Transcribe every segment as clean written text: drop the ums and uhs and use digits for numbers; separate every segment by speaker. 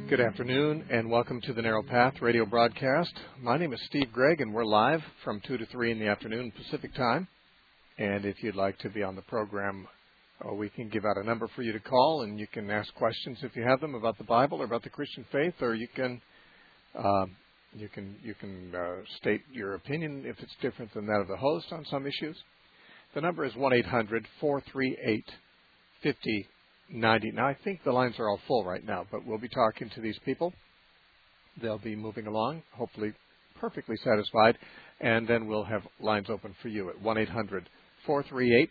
Speaker 1: Good afternoon, and welcome to the Narrow Path radio broadcast. My name is Steve Gregg, and we're live from 2 to 3 in the afternoon Pacific time. And if you'd like to be on the program, we can give out a number for you to call, and you can ask questions if you have them about the Bible or about the Christian faith, or you can state your opinion if it's different than that of the host on some issues. The number is 1-800-438-5090. Now, I think the lines are all full right now, but we'll be talking to these people. They'll be moving along, hopefully perfectly satisfied, and then we'll have lines open for you at 1-800-438-5090.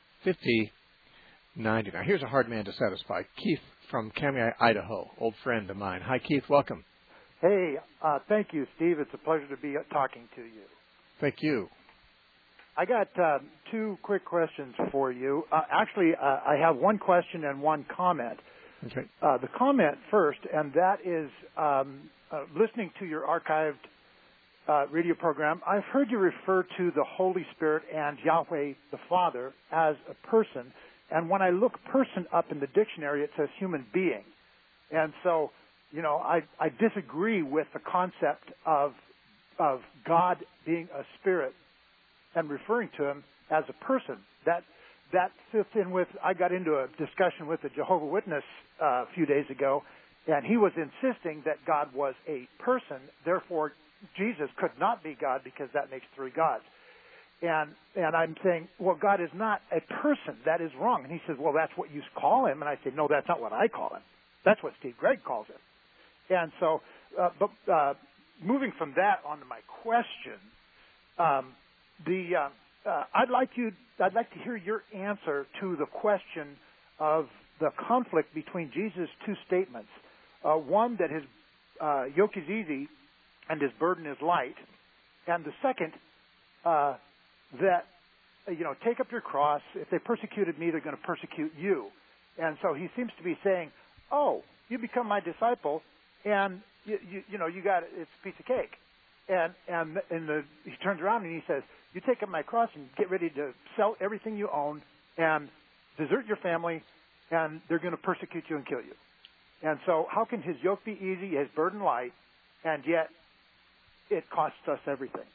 Speaker 1: Now, here's a hard man to satisfy. Keith from Kami, Idaho, old friend of mine. Hi, Keith. Welcome.
Speaker 2: Hey, thank you, Steve. It's a pleasure to be talking to you.
Speaker 1: Thank you.
Speaker 2: I got two quick questions for you. I have one question and one comment.
Speaker 1: Okay.
Speaker 2: The comment first, and that is listening to your archived radio program, I've heard you refer to the Holy Spirit and Yahweh the Father as a person. And when I look person up in the dictionary, it says human being. And so, I disagree with the concept of God being a spirit and referring to him as a person. That fits in with, I got into a discussion with a Jehovah's Witness a few days ago, and he was insisting that God was a person, therefore Jesus could not be God because that makes three gods. And I'm saying, well, God is not a person. That is wrong. And he says, well, that's what you call him. And I say, no, that's not what I call him. That's what Steve Gregg calls him. And so, moving from that on to my question, I'd like to hear your answer to the question of the conflict between Jesus' two statements. One, that his yoke is easy and his burden is light, and the second, that take up your cross. If they persecuted me, they're going to persecute you. And so he seems to be saying, "Oh, you become my disciple, and you got it. It's a piece of cake." And he turns around and he says, "You take up my cross and get ready to sell everything you own and desert your family, and they're going to persecute you and kill you." And so how can his yoke be easy, his burden light, and yet it costs us everything?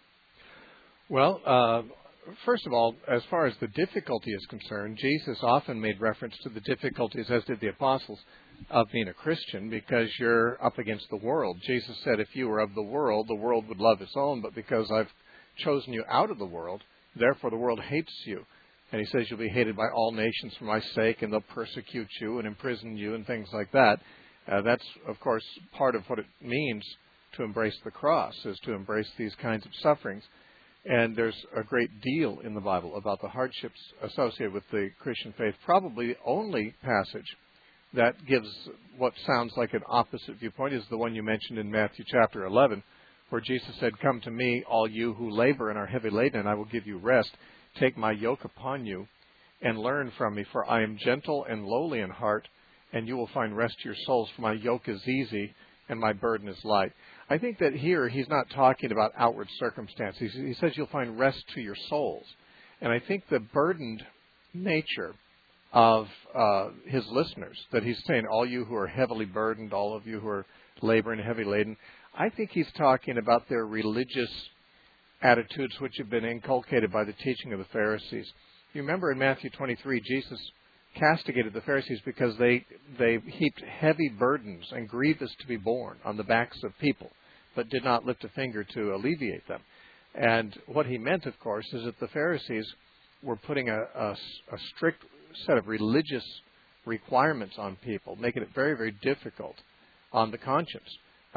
Speaker 1: Well, first of all, as far as the difficulty is concerned, Jesus often made reference to the difficulties, as did the apostles, of being a Christian, because you're up against the world. Jesus said, if you were of the world would love its own, but because I've chosen you out of the world, therefore the world hates you. And he says you'll be hated by all nations for my sake, and they'll persecute you and imprison you and things like that. That's, of course, part of what it means to embrace the cross, is to embrace these kinds of sufferings. And there's a great deal in the Bible about the hardships associated with the Christian faith. Probably the only passage that gives what sounds like an opposite viewpoint is the one you mentioned in Matthew chapter 11, where Jesus said, "Come to me, all you who labor and are heavy laden, and I will give you rest. Take my yoke upon you and learn from me, for I am gentle and lowly in heart, and you will find rest to your souls, for my yoke is easy and my burden is light." I think that here he's not talking about outward circumstances. He says you'll find rest to your souls. And I think the burdened nature of his listeners, that he's saying, all you who are heavily burdened, all of you who are laboring heavy laden, I think he's talking about their religious attitudes which have been inculcated by the teaching of the Pharisees. You remember in Matthew 23, Jesus castigated the Pharisees because they heaped heavy burdens and grievous to be borne on the backs of people, but did not lift a finger to alleviate them. And what he meant, of course, is that the Pharisees were putting a strict set of religious requirements on people, making it very, very difficult on the conscience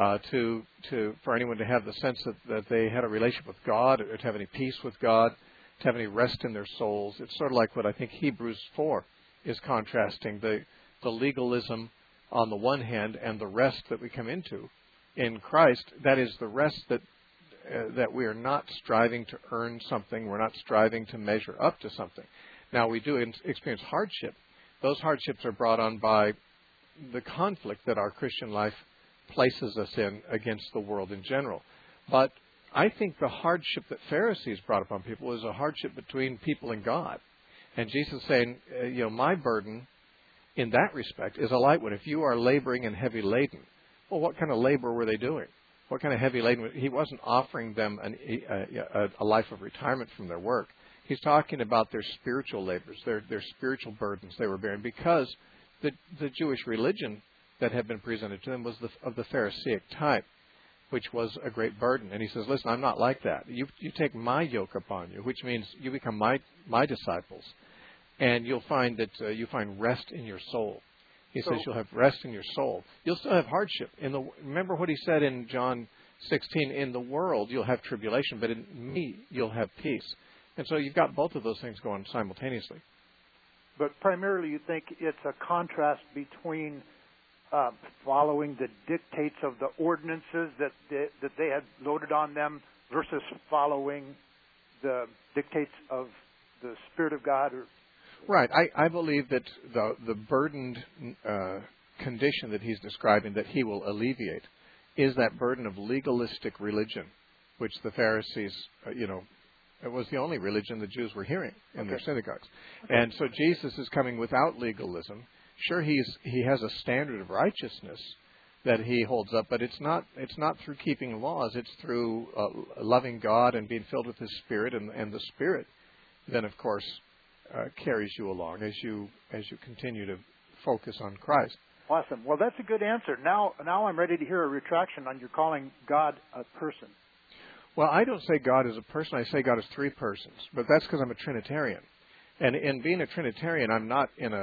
Speaker 1: for anyone to have the sense that they had a relationship with God, or to have any peace with God, to have any rest in their souls. It's sort of like what I think Hebrews 4 is contrasting, the legalism on the one hand and the rest that we come into in Christ. That is the rest that we are not striving to earn something. We're not striving to measure up to something. Now, we do experience hardship. Those hardships are brought on by the conflict that our Christian life places us in against the world in general. But I think the hardship that Pharisees brought upon people is a hardship between people and God. And Jesus is saying, my burden in that respect is a light one. If you are laboring and heavy laden, Well, what kind of labor were they doing? What kind of heavy laden? He wasn't offering them a life of retirement from their work. He's talking about their spiritual labors, their spiritual burdens they were bearing, because the Jewish religion that had been presented to them was of the Pharisaic type, which was a great burden. And he says, listen, I'm not like that. You take my yoke upon you, which means you become my disciples, and you'll find that you find rest in your soul. He says you'll have rest in your soul. You'll still have hardship. Remember what he said in John 16, in the world you'll have tribulation, but in me you'll have peace. And so you've got both of those things going simultaneously. But
Speaker 2: primarily you think it's a contrast between following the dictates of the ordinances that they had loaded on them versus following the dictates of the Spirit of God?
Speaker 1: Right. I believe that the burdened condition that he's describing that he will alleviate is that burden of legalistic religion, which the Pharisees, it was the only religion the Jews were hearing in their synagogues. Okay. And so Jesus is coming without legalism. Sure, he has a standard of righteousness that he holds up, but it's not through keeping laws. It's through loving God and being filled with His Spirit, and the Spirit then, of course, carries you along as you continue to focus on Christ.
Speaker 2: Awesome. Well, that's a good answer. Now I'm ready to hear a retraction on your calling God a person.
Speaker 1: Well, I don't say God is a person. I say God is three persons, but that's because I'm a Trinitarian. And in being a Trinitarian, I'm not in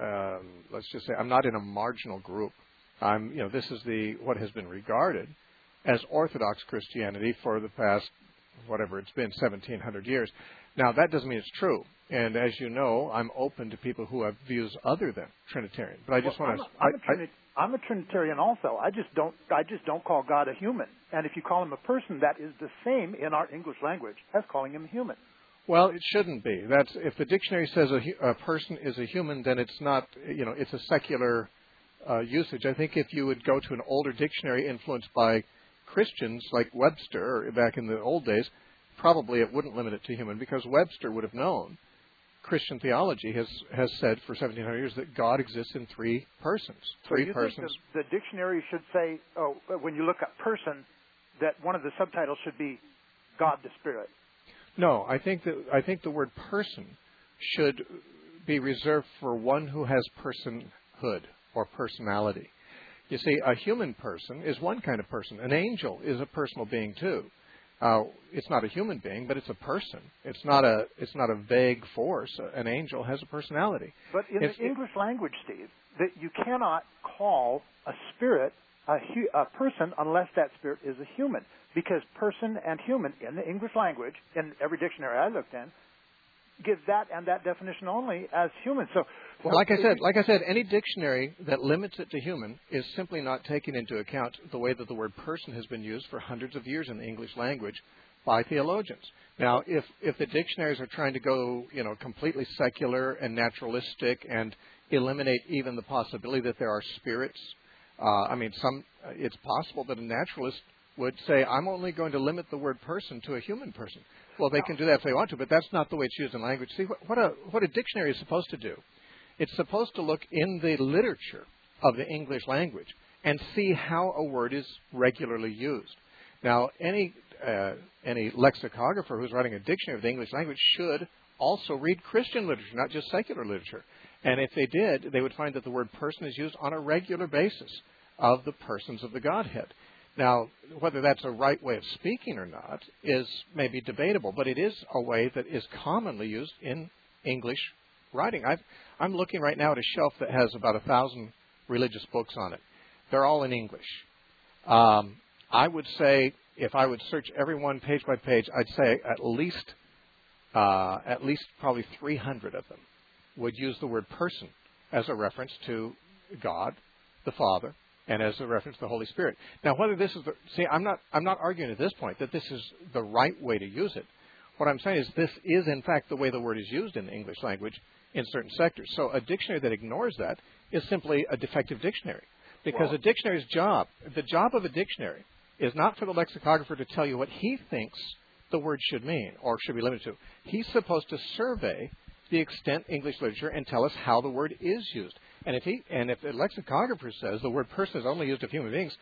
Speaker 1: I'm not in a marginal group. This is what has been regarded as Orthodox Christianity for the past, whatever it's been, 1,700 years. Now, that doesn't mean it's true. And as you know, I'm open to people who have views other than Trinitarian. But I just want to.
Speaker 2: I'm a Trinitarian also. I just don't call God a human. And if you call Him a person, that is the same in our English language as calling Him a human.
Speaker 1: Well, it shouldn't be. That's if the dictionary says a person is a human, then it's not. It's a secular usage. I think if you would go to an older dictionary influenced by Christians like Webster back in the old days, probably it wouldn't limit it to human, because Webster would have known Christian theology has said for 1,700 years that God exists in three persons. Three persons.
Speaker 2: Think the dictionary should say, when you look at person, that one of the subtitles should be God the Spirit.
Speaker 1: No, I think the word person should be reserved for one who has personhood or personality. You see, a human person is one kind of person. An angel is a personal being too. It's not a human being, but it's a person. It's not a vague force. An angel has a personality.
Speaker 2: But in the English language, Steve, that you cannot call a spirit a person unless that spirit is a human, because person and human in the English language, in every dictionary I looked in, gives that and that definition only as human. So,
Speaker 1: like I said, any dictionary that limits it to human is simply not taking into account the way that the word person has been used for hundreds of years in the English language by theologians. Now, if the dictionaries are trying to go, completely secular and naturalistic and eliminate even the possibility that there are spirits, it's possible that a naturalist would say, I'm only going to limit the word person to a human person. Well, they can do that if they want to, but that's not the way it's used in language. See, what a dictionary is supposed to do, it's supposed to look in the literature of the English language and see how a word is regularly used. Now, any lexicographer who's writing a dictionary of the English language should also read Christian literature, not just secular literature. And if they did, they would find that the word person is used on a regular basis of the persons of the Godhead. Now, whether that's a right way of speaking or not is maybe debatable, but it is a way that is commonly used in English writing. I'm looking right now at a shelf that has about 1,000 religious books on it. They're all in English. I would say, if I would search every one page by page, I'd say at least probably 300 of them would use the word person as a reference to God, the Father, and as a reference to the Holy Spirit. Now, whether this is I'm not arguing at this point that this is the right way to use it. What I'm saying is this is, in fact, the way the word is used in the English language in certain sectors. So a dictionary that ignores that is simply a defective dictionary. Because a dictionary's the job of a dictionary is not for the lexicographer to tell you what he thinks the word should mean or should be limited to. He's supposed to survey the extant English literature and tell us how the word is used. And if the lexicographer says the word person is only used of human beings,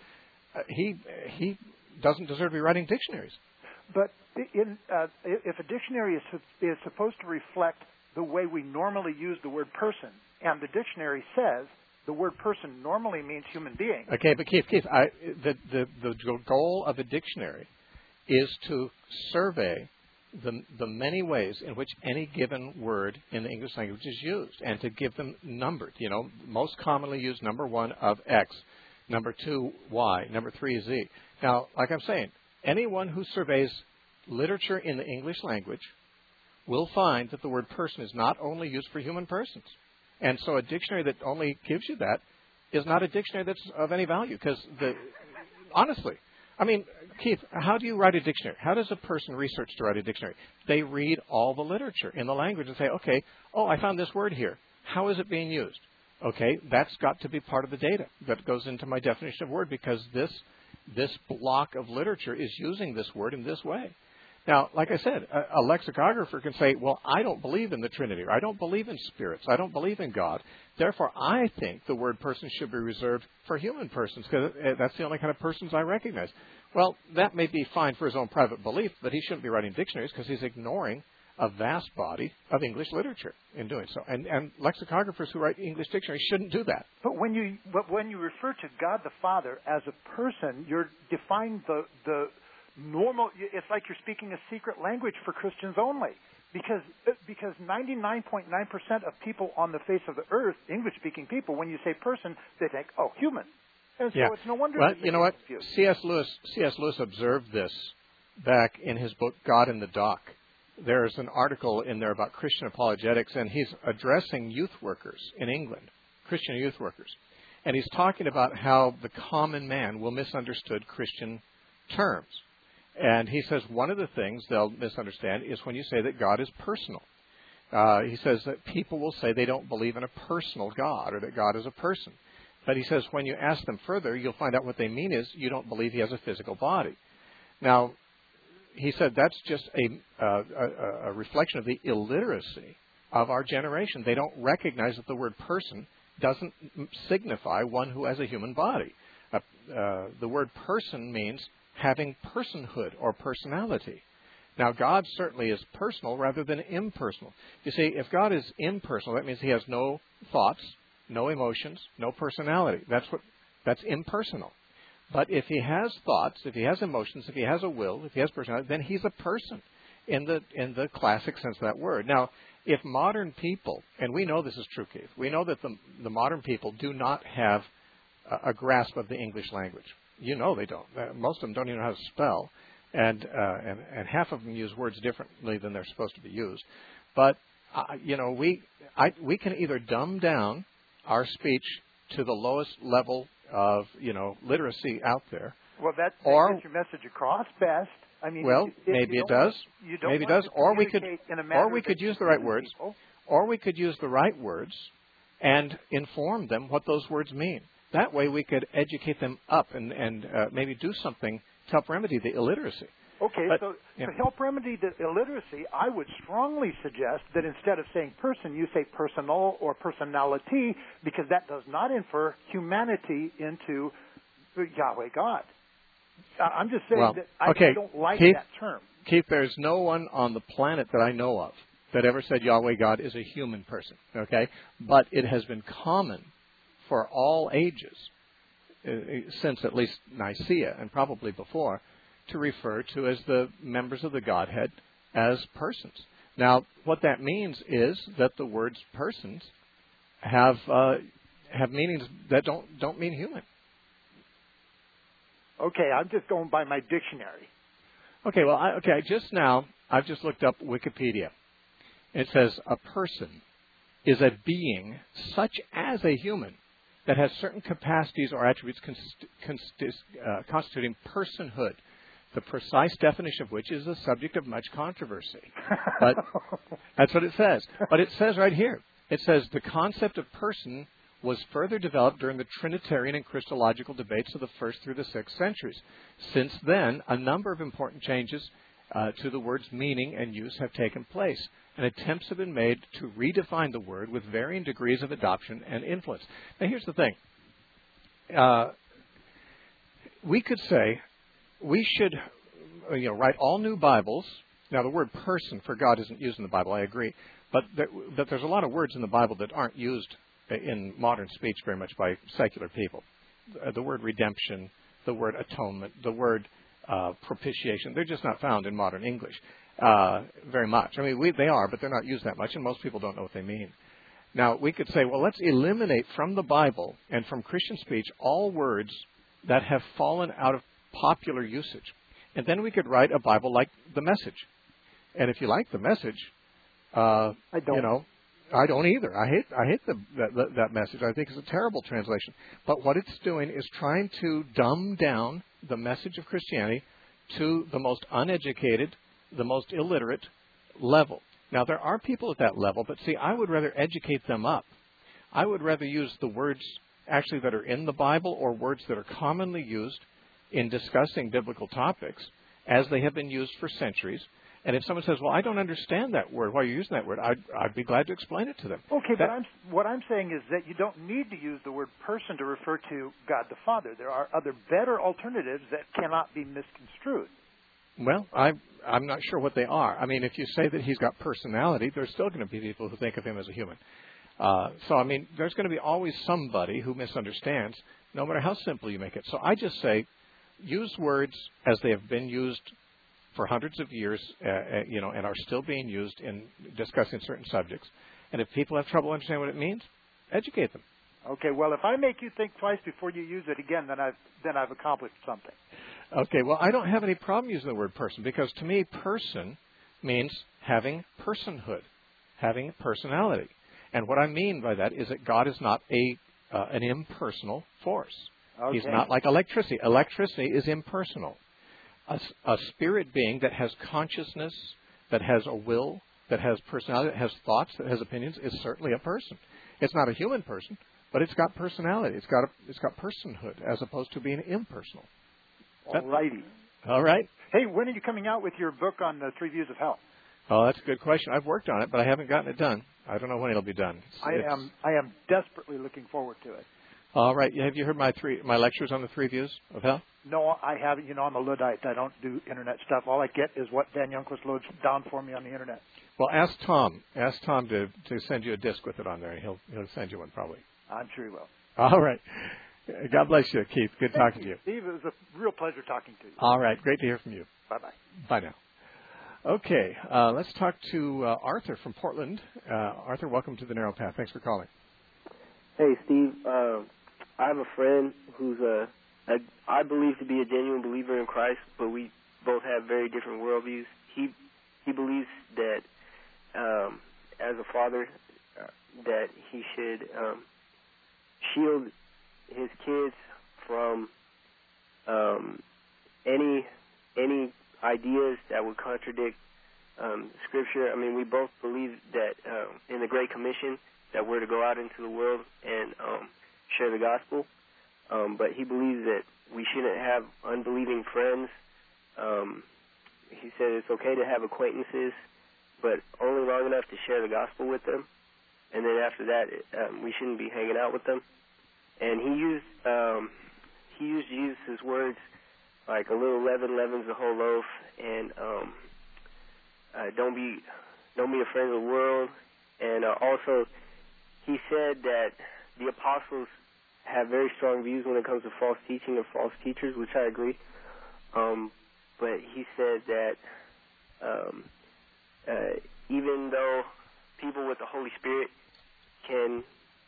Speaker 1: he doesn't deserve to be writing dictionaries.
Speaker 2: But if a dictionary is supposed to reflect the way we normally use the word person, and the dictionary says the word person normally means human being.
Speaker 1: Okay, but Keith, the goal of a dictionary is to survey the many ways in which any given word in the English language is used, and to give them numbered. Most commonly used number 1 of X, number 2 Y, number 3 Z. Now, like I'm saying, anyone who surveys literature in the English language will find that the word person is not only used for human persons. And so a dictionary that only gives you that is not a dictionary that's of any value. Because, honestly, I mean, Keith, how do you write a dictionary? How does a person research to write a dictionary? They read all the literature in the language and say, okay, I found this word here. How is it being used? Okay, that's got to be part of the data that goes into my definition of word, because this block of literature is using this word in this way. Now, like I said, a lexicographer can say, well, I don't believe in the Trinity, or I don't believe in spirits, I don't believe in God. Therefore, I think the word person should be reserved for human persons, because that's the only kind of persons I recognize. Well, that may be fine for his own private belief, but he shouldn't be writing dictionaries, because he's ignoring a vast body of English literature in doing so. And lexicographers who write English dictionaries shouldn't do that.
Speaker 2: But when you refer to God the Father as a person, you're defining the normal. It's like you're speaking a secret language for Christians only, because 99.9% of people on the face of the earth, English-speaking people, when you say person, they think, human. And so it's no wonder.
Speaker 1: Well, you know what? C.S. Lewis observed this back in his book God in the Dock. There's an article in there about Christian apologetics, and he's addressing youth workers in England, Christian youth workers. And he's talking about how the common man will misunderstood Christian terms. And he says one of the things they'll misunderstand is when you say that God is personal. He says that people will say they don't believe in a personal God, or that God is a person. But he says when you ask them further, you'll find out what they mean is you don't believe he has a physical body. Now, he said that's just a reflection of the illiteracy of our generation. They don't recognize that the word person doesn't signify one who has a human body. The word person means having personhood or personality. Now, God certainly is personal rather than impersonal. You see, if God is impersonal, that means he has no thoughts, no emotions, no personality. That's impersonal. But if he has thoughts, if he has emotions, if he has a will, if he has personality, then he's a person in the classic sense of that word. Now, if modern people, and we know this is true, Keith, we know that the modern people do not have a grasp of the English language. You know they don't. Most of them don't even know how to spell, and half of them use words differently than they're supposed to be used. But we can either dumb down our speech to the lowest level of literacy out there.
Speaker 2: Well, that gets your message across best. I mean,
Speaker 1: maybe it does. Maybe it does. Or we could use the right words. Or we could use the right words and inform them what those words mean. That way, we could educate them up and maybe do something to help remedy the illiteracy.
Speaker 2: Okay, so to help remedy the illiteracy, I would strongly suggest that instead of saying person, you say personal or personality, because that does not infer humanity into Yahweh God. I'm just saying that I don't like that term.
Speaker 1: Keith, there's no one on the planet that I know of that ever said Yahweh God is a human person, okay? But it has been common for all ages, since at least Nicaea and probably before, to refer to as the members of the Godhead as persons. Now, what that means is that the words persons have meanings that don't mean human.
Speaker 2: Okay, I'm just going by my dictionary.
Speaker 1: Okay, well, I've just looked up Wikipedia. It says a person is a being such as a human that has certain capacities or attributes constituting personhood, the precise definition of which is the subject of much controversy. But that's what it says. But it says right here, it says the concept of person was further developed during the Trinitarian and Christological debates of the 1st through the 6th centuries. Since then, a number of important changes to the word's meaning and use have taken place, and attempts have been made to redefine the word with varying degrees of adoption and influence. Now, here's the thing. We could say we should write all new Bibles. Now, the word person for God isn't used in the Bible, I agree, but there's a lot of words in the Bible that aren't used in modern speech very much by secular people. The word redemption, the word atonement, the word propitiation, they're just not found in modern English very much. I mean, they are, but they're not used that much, and most people don't know what they mean. Now, we could say, well, let's eliminate from the Bible and from Christian speech all words that have fallen out of popular usage. And then we could write a Bible like the Message. And if you like the Message,
Speaker 2: I don't.
Speaker 1: I don't either. I hate that Message. I think it's a terrible translation. But what it's doing is trying to dumb down the message of Christianity to the most uneducated, the most illiterate level. Now, there are people at that level, but see, I would rather educate them up. I would rather use the words actually that are in the Bible or words that are commonly used in discussing biblical topics as they have been used for centuries. And if someone says, well, I don't understand that word, why are you using that word, I'd be glad to explain it to them.
Speaker 2: Okay, but what I'm saying is that you don't need to use the word person to refer to God the Father. There are other better alternatives that cannot be misconstrued.
Speaker 1: Well, I'm not sure what they are. I mean, if you say that he's got personality, there's still going to be people who think of him as a human. So, I mean, there's going to be always somebody who misunderstands, no matter how simple you make it. So I just say, use words as they have been used for hundreds of years, and are still being used in discussing certain subjects. And if people have trouble understanding what it means, educate them.
Speaker 2: Okay. Well, if I make you think twice before you use it again, then I've accomplished something.
Speaker 1: Okay. Well, I don't have any problem using the word person because to me, person means having personhood, having personality. And what I mean by that is that God is not an impersonal force.
Speaker 2: Okay.
Speaker 1: He's not like electricity. Electricity is impersonal. A spirit being that has consciousness, that has a will, that has personality, that has thoughts, that has opinions, is certainly a person. It's not a human person, but it's got personality. It's got personhood as opposed to being impersonal.
Speaker 2: All righty.
Speaker 1: All right.
Speaker 2: Hey, when are you coming out with your book on the 3 Views of Hell?
Speaker 1: Oh, that's a good question. I've worked on it, but I haven't gotten it done. I don't know when it'll be done.
Speaker 2: I am desperately looking forward to it.
Speaker 1: All right. Have you heard my lectures on the 3 Views of Hell?
Speaker 2: No, I haven't. I'm a Luddite. I don't do Internet stuff. All I get is what Dan Youngquist loads down for me on the Internet.
Speaker 1: Well, ask Tom. Ask Tom to send you a disc with it on there. He'll send you one probably.
Speaker 2: I'm sure he will.
Speaker 1: All right. God bless you, Keith. Good talking to you.
Speaker 2: Steve, it was a real pleasure talking to you.
Speaker 1: All right. Great to hear from you.
Speaker 2: Bye-bye.
Speaker 1: Bye now. Okay. Let's talk to Arthur from Portland. Arthur, welcome to the Narrow Path. Thanks for calling.
Speaker 3: Hey, Steve. I have a friend who's I believe to be a genuine believer in Christ, but we both have very different worldviews. He believes that as a father that he should shield his kids from any ideas that would contradict Scripture. I mean, we both believe that in the Great Commission that we're to go out into the world and share the gospel. But he believes that we shouldn't have unbelieving friends. He said it's okay to have acquaintances, but only long enough to share the gospel with them. And then after that, we shouldn't be hanging out with them. And he used Jesus' words like a little leaven leavens the whole loaf, and don't be a friend of the world. And also, he said that the apostles have very strong views when it comes to false teaching and false teachers, which I agree. But he said that even though people with the Holy Spirit can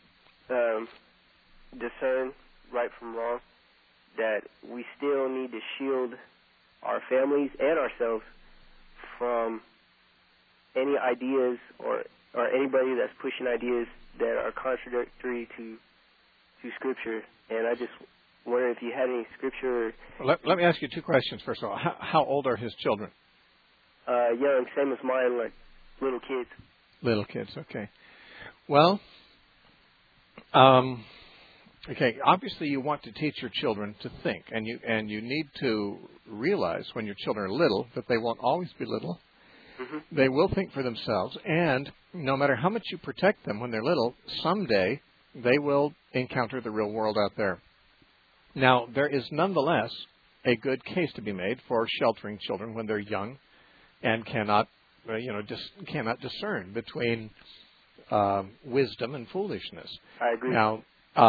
Speaker 3: discern right from wrong, that we still need to shield our families and ourselves from any ideas or anybody that's pushing ideas that are contradictory to Scripture. And I just wonder if you had any Scripture.
Speaker 1: Let me ask you two questions. First of all, how old are his children?
Speaker 3: Young, same as mine, like little kids. Little kids,
Speaker 1: okay. Well, Okay, obviously you want to teach your children to think, and you need to realize when your children are little that they won't always be little.
Speaker 3: Mm-hmm.
Speaker 1: They will think for themselves, and no matter how much you protect them when they're little, someday they will encounter the real world out there. Now, there is nonetheless a good case to be made for sheltering children when they're young and cannot discern between wisdom and foolishness.
Speaker 3: I agree.
Speaker 1: Now,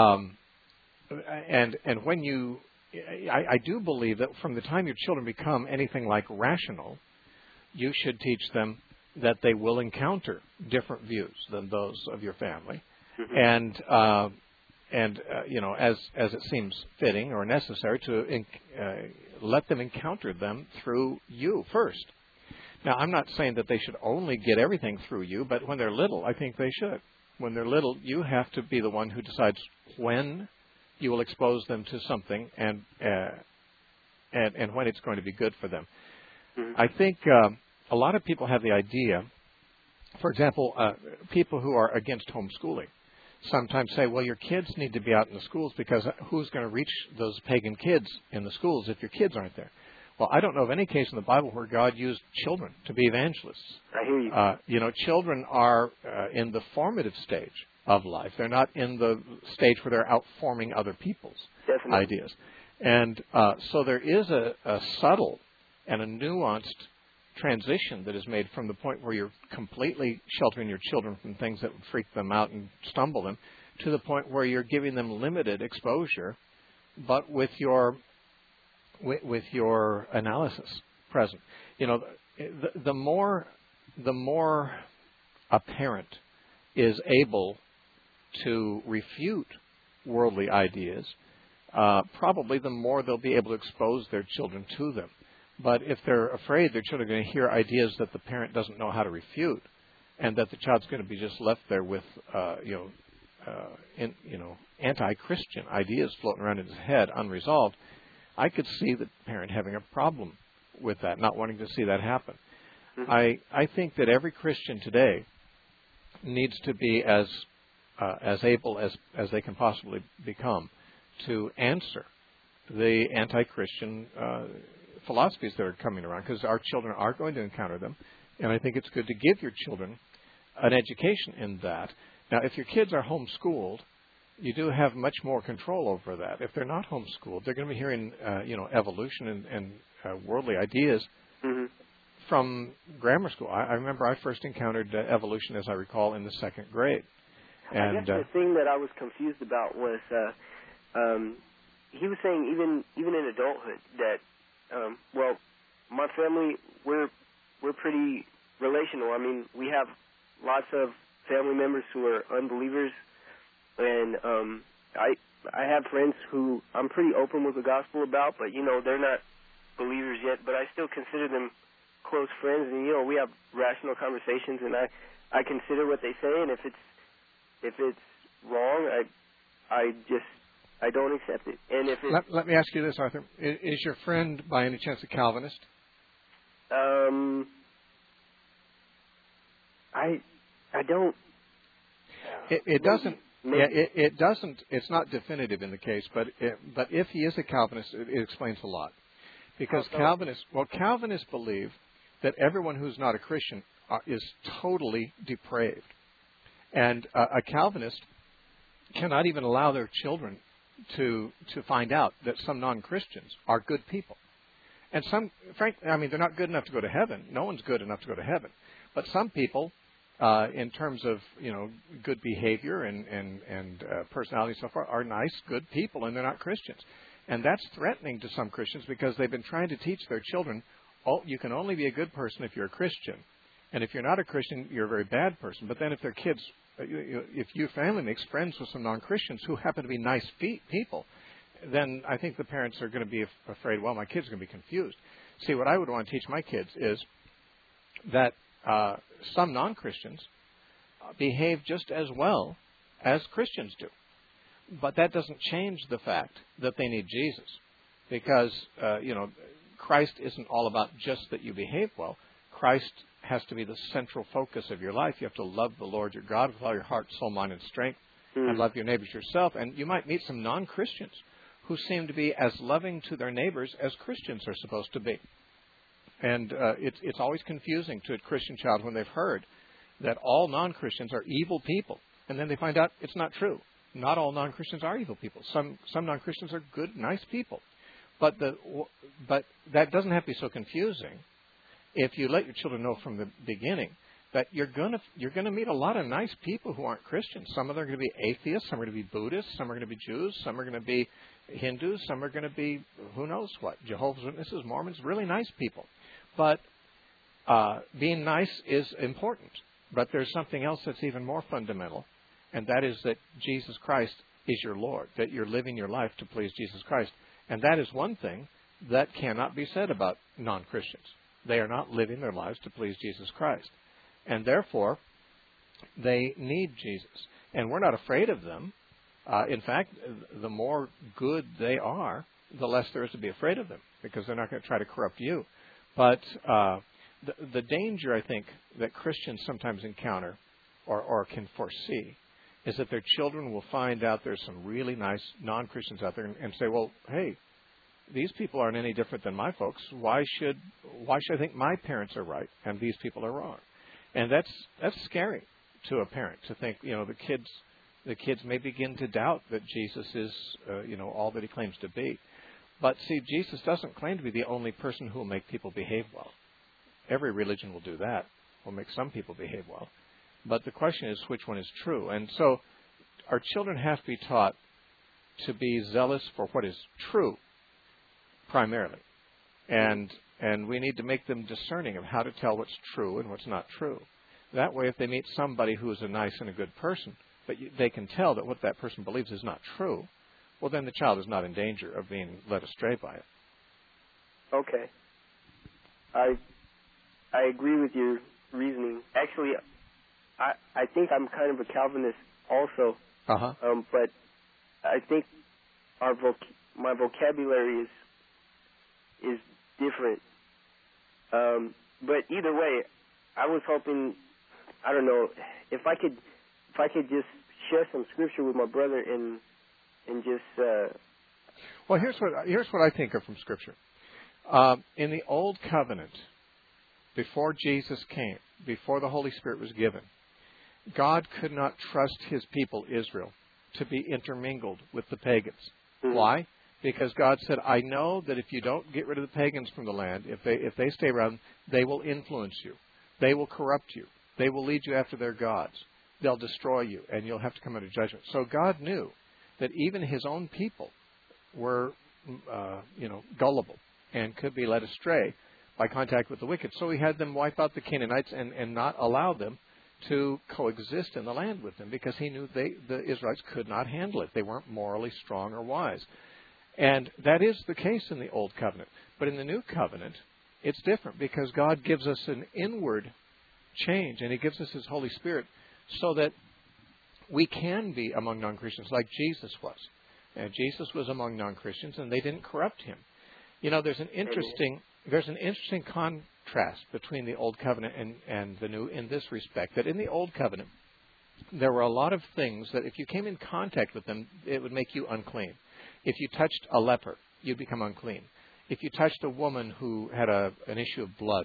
Speaker 1: and when I do believe that from the time your children become anything like rational, you should teach them that they will encounter different views than those of your family,
Speaker 3: Mm-hmm.
Speaker 1: and as it seems fitting or necessary to let them encounter them through you first. Now, I'm not saying that they should only get everything through you, but when they're little, I think they should. When they're little, you have to be the one who decides when you will expose them to something and when it's going to be good for them.
Speaker 3: Mm-hmm.
Speaker 1: I think a lot of people have the idea, for example, people who are against homeschooling sometimes say, well, your kids need to be out in the schools because who's going to reach those pagan kids in the schools if your kids aren't there? Well, I don't know of any case in the Bible where God used children to be evangelists.
Speaker 3: I hear you.
Speaker 1: Children are in the formative stage of life. They're not in the stage where they're out forming other people's
Speaker 3: Definitely.
Speaker 1: ideas. And so there is a subtle and a nuanced transition that is made from the point where you're completely sheltering your children from things that would freak them out and stumble them to the point where you're giving them limited exposure, but with your analysis present. The more a parent is able to refute worldly ideas, probably the more they'll be able to expose their children to them. But if they're afraid their children are going to hear ideas that the parent doesn't know how to refute, and that the child's going to be just left there with anti-Christian ideas floating around in his head unresolved, I could see the parent having a problem with that, not wanting to see that happen.
Speaker 3: Mm-hmm.
Speaker 1: I think that every Christian today needs to be as able as they can possibly become to answer the anti-Christian philosophies that are coming around, because our children are going to encounter them, and I think it's good to give your children an education in that. Now, if your kids are homeschooled, you do have much more control over that. If they're not homeschooled, they're going to be hearing, evolution and worldly ideas
Speaker 3: Mm-hmm.
Speaker 1: from grammar school. I remember I first encountered evolution, as I recall, in the second grade. And
Speaker 3: I guess the thing that I was confused about was he was saying even in adulthood that my family we're pretty relational. I mean, we have lots of family members who are unbelievers, and I have friends who I'm pretty open with the gospel about, but they're not believers yet, but I still consider them close friends, and we have rational conversations, and I consider what they say, and if it's wrong, I don't accept it. And if
Speaker 1: let me ask you this, Arthur: is your friend by any chance a Calvinist?
Speaker 3: I don't.
Speaker 1: It doesn't.
Speaker 3: Maybe.
Speaker 1: Yeah, it doesn't. It's not definitive in the case, but if he is a Calvinist, it explains a lot. Because Calvinists believe that everyone who's not a Christian is totally depraved, and a Calvinist cannot even allow their children to find out that some non-Christians are good people. And some, frankly, they're not good enough to go to heaven. No one's good enough to go to heaven. But some people, in terms of good behavior and personality and so forth, are nice, good people, and they're not Christians. And that's threatening to some Christians because they've been trying to teach their children, you can only be a good person if you're a Christian. And if you're not a Christian, you're a very bad person. But then if their kids, if your family makes friends with some non-Christians who happen to be nice people, then I think the parents are going to be afraid, well, my kids are going to be confused. See, what I would want to teach my kids is that some non-Christians behave just as well as Christians do. But that doesn't change the fact that they need Jesus. Because, Christ isn't all about just that you behave well. Christ has to be the central focus of your life. You have to love the Lord your God with all your heart, soul, mind, and strength. and love your neighbors yourself. And you might meet some non-Christians who seem to be as loving to their neighbors as Christians are supposed to be. And it's always confusing to a Christian child when they've heard that all non-Christians are evil people. And then they find out it's not true. Not all non-Christians are evil people. Some non-Christians are good, nice people. But that doesn't have to be so confusing if you let your children know from the beginning that you're gonna meet a lot of nice people who aren't Christians. Some of them are going to be atheists, some are going to be Buddhists, some are going to be Jews, some are going to be Hindus, some are going to be who knows what, Jehovah's Witnesses, Mormons, really nice people. But being nice is important. But there's something else that's even more fundamental, and that is that Jesus Christ is your Lord, that you're living your life to please Jesus Christ. And that is one thing that cannot be said about non-Christians. They are not living their lives to please Jesus Christ. And therefore, they need Jesus. And we're not afraid of them. In fact, the more good they are, the less there is to be afraid of them, because they're not going to try to corrupt you. But the danger, I think, that Christians sometimes encounter or can foresee is that their children will find out there's some really nice non-Christians out there and say, well, hey, these people aren't any different than my folks. Why should I think my parents are right and these people are wrong? And that's scary to a parent, to think, the kids may begin to doubt that Jesus is, all that he claims to be. But see, Jesus doesn't claim to be the only person who will make people behave well. Every religion will do that, will make some people behave well. But the question is which one is true. And so our children have to be taught to be zealous for what is true, primarily. And we need to make them discerning of how to tell what's true and what's not true. That way, if they meet somebody who is a nice and a good person, but they can tell that what that person believes is not true, well, then the child is not in danger of being led astray by it.
Speaker 3: Okay. I agree with your reasoning. Actually, I think I'm kind of a Calvinist also.
Speaker 1: Uh-huh.
Speaker 3: But I think my vocabulary is different. But either way, I was hoping, I don't know, if I could just share some scripture with my brother and just.
Speaker 1: Well, here's what I think of from Scripture. In the Old Covenant, before Jesus came, before the Holy Spirit was given, God could not trust his people, Israel, to be intermingled with the pagans. Mm-hmm. Why? Because God said, I know that if you don't get rid of the pagans from the land, if they stay around, they will influence you. They will corrupt you. They will lead you after their gods. They'll destroy you, and you'll have to come under judgment. So God knew that even his own people were, gullible and could be led astray by contact with the wicked. So he had them wipe out the Canaanites and not allow them to coexist in the land with them, because he knew the Israelites could not handle it. They weren't morally strong or wise. And that is the case in the Old Covenant. But in the New Covenant, it's different, because God gives us an inward change, and he gives us his Holy Spirit so that we can be among non-Christians like Jesus was. And Jesus was among non-Christians, and they didn't corrupt him. There's an interesting contrast between the Old Covenant and the New in this respect, that in the Old Covenant, there were a lot of things that if you came in contact with them, it would make you unclean. If you touched a leper, you'd become unclean. If you touched a woman who had an issue of blood,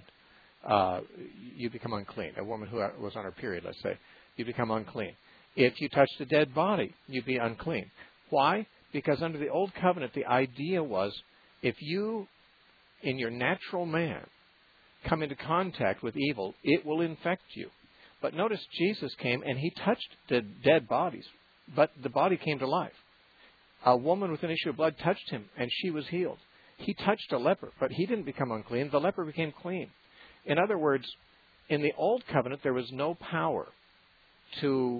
Speaker 1: you become unclean. A woman who was on her period, let's say, you become unclean. If you touched a dead body, you'd be unclean. Why? Because under the Old Covenant, the idea was if you, in your natural man, come into contact with evil, it will infect you. But notice Jesus came and he touched the dead bodies, but the body came to life. A woman with an issue of blood touched him and she was healed. He touched a leper, but he didn't become unclean. The leper became clean. In other words, in the Old Covenant, there was no power to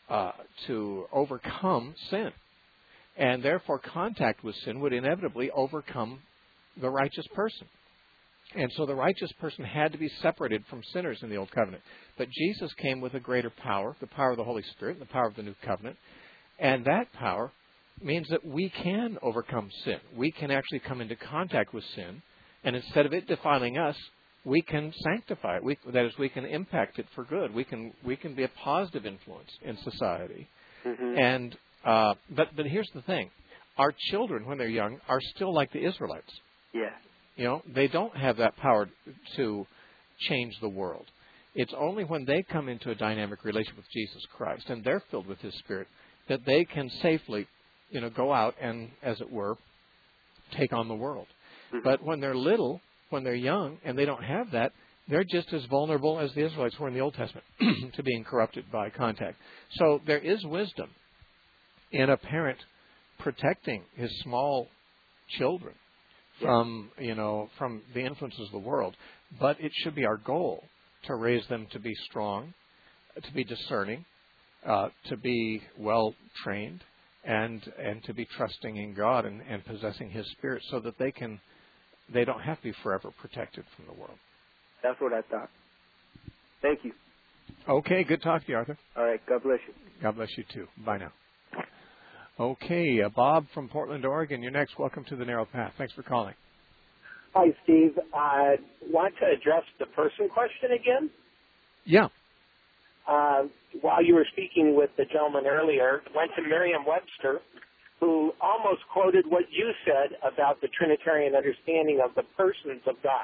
Speaker 1: overcome sin. And therefore, contact with sin would inevitably overcome the righteous person. And so the righteous person had to be separated from sinners in the Old Covenant. But Jesus came with a greater power, the power of the Holy Spirit, the power of the New Covenant. And that power means that we can overcome sin. We can actually come into contact with sin, and instead of it defiling us, we can sanctify it. That is, we can impact it for good. We can be a positive influence in society. And but here's the thing: our children, when they're young, are still like the Israelites.
Speaker 3: Yeah.
Speaker 1: You know, they don't have that power to change the world. It's only when they come into a dynamic relationship with Jesus Christ and they're filled with His Spirit that they can safely, you know, go out and, as it were, take on the world. But when they're little, when they're young, and they don't have that, they're just as vulnerable as the Israelites were in the Old Testament to being corrupted by contact. So there is wisdom in a parent protecting his small children from, you know, from the influences of the world. But it should be our goal to raise them to be strong, to be discerning, to be well trained, and to be trusting in God and possessing His Spirit, so that they don't have to be forever protected from the world.
Speaker 3: That's what I thought. Thank you.
Speaker 1: Okay, good talking to you, Arthur.
Speaker 3: All right, God bless you.
Speaker 1: God bless you too. Bye now. Okay, Bob from Portland, Oregon, you're next. Welcome to the Narrow Path. Thanks for calling.
Speaker 4: Hi, Steve. I want to address the person question again.
Speaker 1: Yeah.
Speaker 4: While you were speaking with the gentleman earlier, went to Merriam-Webster, who almost quoted what you said about the Trinitarian understanding of the persons of God.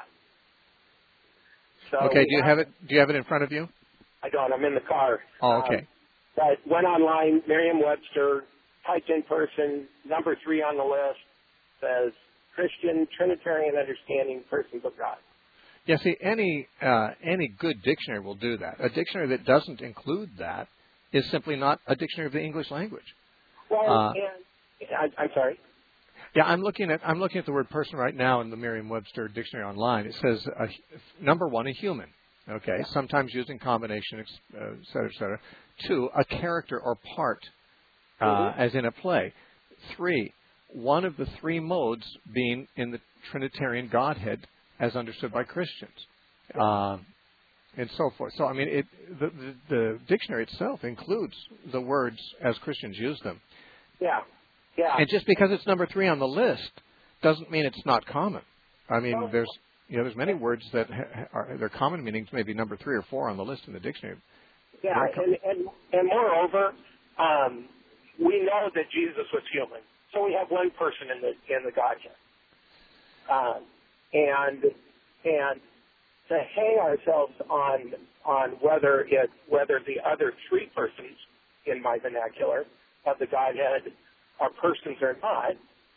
Speaker 4: So
Speaker 1: okay. Do you have it? Do you have it in front of you?
Speaker 4: I don't. I'm in the car.
Speaker 1: Oh, okay.
Speaker 4: But went online, Merriam-Webster, typed in person, number 3 on the list, says Christian Trinitarian understanding persons of God.
Speaker 1: Yeah, see, any good dictionary will do that. A dictionary that doesn't include that is simply not a dictionary of the English language.
Speaker 4: Well, I'm sorry.
Speaker 1: Yeah, I'm looking at the word person right now in the Merriam-Webster dictionary online. It says number 1, a human. Okay, sometimes used in combination, et cetera, et cetera. 2, a character or part, as in a play. 3, one of the 3 modes being in the Trinitarian Godhead as understood by Christians, and so forth. So, I mean, the dictionary itself includes the words as Christians use them.
Speaker 4: Yeah, yeah.
Speaker 1: And just because it's number 3 on the list doesn't mean it's not common. I mean, there's many words that their common meanings may be number 3 or 4 on the list in the dictionary.
Speaker 4: Yeah, and moreover, we know that Jesus was human, so we have one person in the Godhead. And to hang ourselves on whether the other 3 persons in my vernacular of the Godhead are persons or not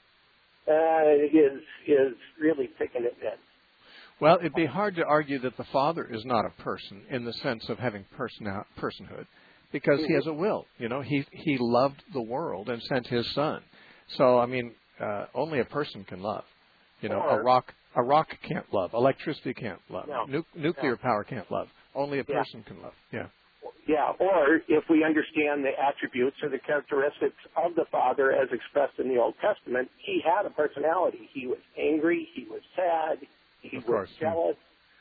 Speaker 4: is really picking it in.
Speaker 1: Well, it'd be hard to argue that the Father is not a person in the sense of having personhood, because He has a will. You know, He loved the world and sent His Son. So, I mean, only a person can love. You know, a rock can't love. Electricity can't love.
Speaker 4: No.
Speaker 1: Nuclear power can't love. Only a person can love. Yeah.
Speaker 4: Yeah, or if we understand the attributes or the characteristics of the Father as expressed in the Old Testament, He had a personality. He was angry. He was sad. He was jealous.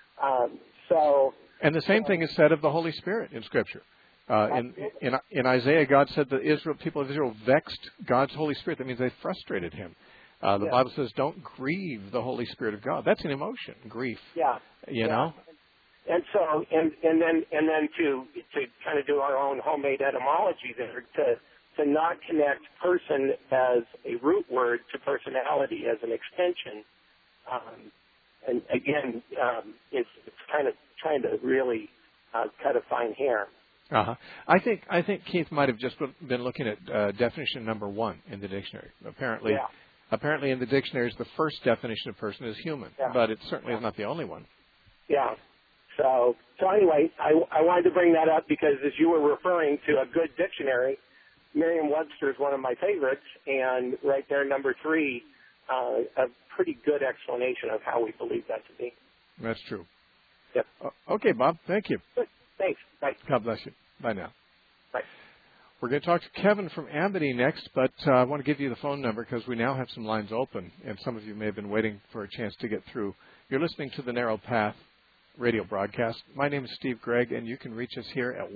Speaker 1: And the same thing is said of the Holy Spirit in Scripture. In Isaiah, God said the people of Israel vexed God's Holy Spirit. That means they frustrated Him. The Bible says, "Don't grieve the Holy Spirit of God." That's an emotion, grief.
Speaker 4: Yeah.
Speaker 1: You know.
Speaker 4: And so, and then to kind of do our own homemade etymology there, to not connect person as a root word to personality as an extension. And again, it's kind of trying to really cut a fine hair.
Speaker 1: I think Keith might have just been looking at definition number 1 in the dictionary. Apparently in the dictionaries, the first definition of person is human, but it certainly is not the only one.
Speaker 4: Yeah. So anyway, I wanted to bring that up because as you were referring to a good dictionary, Merriam-Webster is one of my favorites, and right there, number 3, a pretty good explanation of how we believe that to be.
Speaker 1: That's true.
Speaker 4: Yep.
Speaker 1: Okay, Bob. Thank you.
Speaker 4: Good. Thanks. Bye.
Speaker 1: God bless you. Bye now.
Speaker 4: Bye.
Speaker 1: We're going to talk to Kevin from Amity next, but I want to give you the phone number because we now have some lines open, and some of you may have been waiting for a chance to get through. You're listening to the Narrow Path radio broadcast. My name is Steve Gregg, and you can reach us here at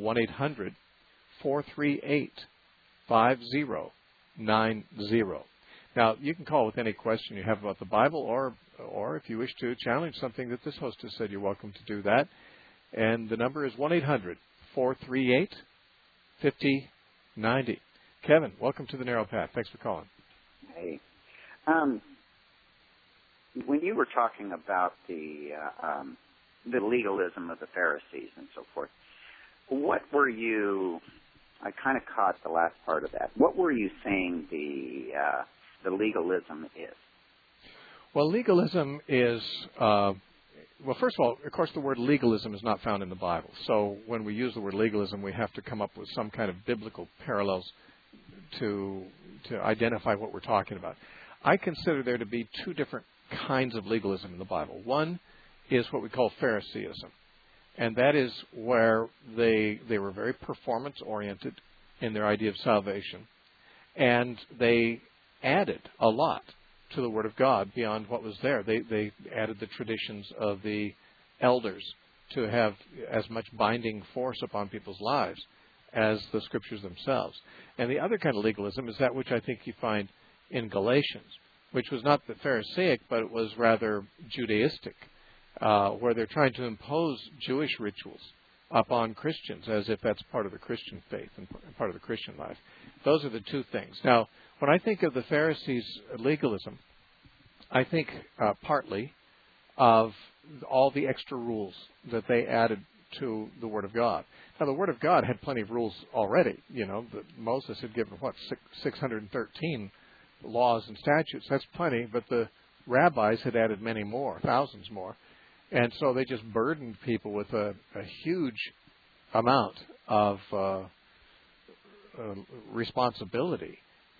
Speaker 1: 1-800-438-5090. Now, you can call with any question you have about the Bible, or if you wish to challenge something that this host has said, you're welcome to do that. And the number is 1-800-438-5090. Kevin, welcome to the Narrow Path. Thanks for calling.
Speaker 5: Hey. When you were talking about the legalism of the Pharisees and so forth, what were you? I kind of caught the last part of that. What were you saying the legalism is?
Speaker 1: Well, legalism is, well, first of all, of course, the word legalism is not found in the Bible. So when we use the word legalism, we have to come up with some kind of biblical parallels to identify what we're talking about. I consider there to be two different kinds of legalism in the Bible. One is what we call Phariseeism, and that is where they were very performance-oriented in their idea of salvation, and they added a lot to the Word of God beyond what was there. They added the traditions of the elders to have as much binding force upon people's lives as the Scriptures themselves. And the other kind of legalism is that which I think you find in Galatians, which was not the Pharisaic, but it was rather Judaistic, where they're trying to impose Jewish rituals upon Christians as if that's part of the Christian faith and part of the Christian life. Those are the two things. Now, when I think of the Pharisees' legalism, I think partly of all the extra rules that they added to the Word of God. Now, the Word of God had plenty of rules already. You know, Moses had given, 613 laws and statutes. That's plenty, but the rabbis had added many more, thousands more. And so they just burdened people with a huge amount of responsibility